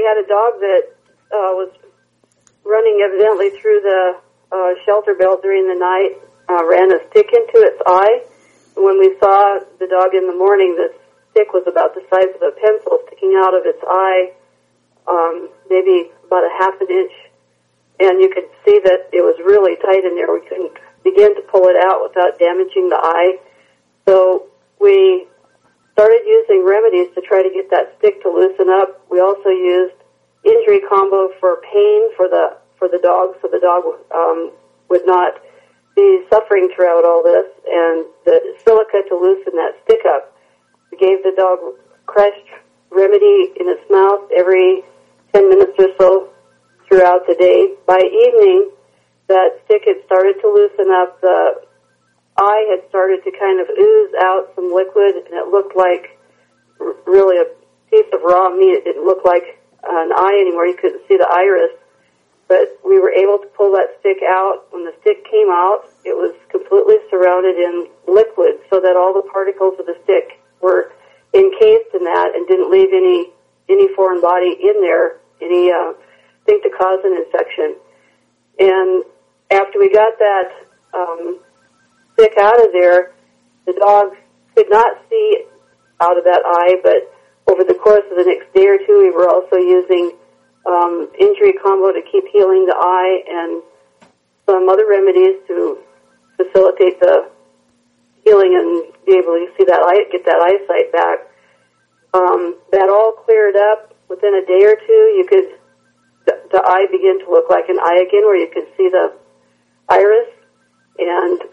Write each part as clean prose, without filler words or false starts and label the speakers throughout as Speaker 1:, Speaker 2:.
Speaker 1: had a dog that was running evidently through the shelter belt during the night, ran a stick into its eye. And when we saw the dog in the morning, the stick was about the size of a pencil sticking out of its eye, maybe about a half an inch. And you could see that it was really tight in there. We couldn't begin to pull it out without damaging the eye. So we started using remedies to try to get that stick to loosen up. We also used injury combo for pain for the dog, so the dog would not be suffering throughout all this, and the silica to loosen that stick up. We gave the dog crushed remedy in its mouth every 10 minutes or so throughout the day. By evening, that stick had started to loosen up. The eye had started to kind of ooze out some liquid, and it looked like really a piece of raw meat. It didn't look like an eye anymore. You couldn't see the iris. But we were able to pull that stick out. When the stick came out, it was completely surrounded in liquid so that all the particles of the stick were encased in that and didn't leave any foreign body in there, thing to cause an infection. And after we got that stick out of there, the dog could not see out of that eye, but over the course of the next day or two, we were also using injury combo to keep healing the eye and some other remedies to facilitate the healing and be able to see that eye, get that eyesight back. That all cleared up within a day or two. The eye began to look like an eye again, where you could see the iris, and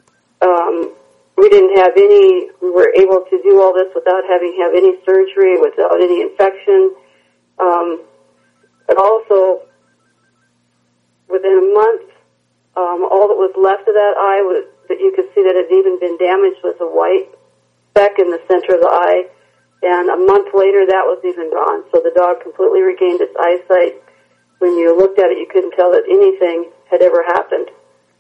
Speaker 1: we were able to do all this without having to have any surgery, without any infection. But also, within a month, all that was left of that eye was that you could see that it had even been damaged was a white speck in the center of the eye. And a month later, that was even gone. So the dog completely regained its eyesight. When you looked at it, you couldn't tell that anything had ever happened.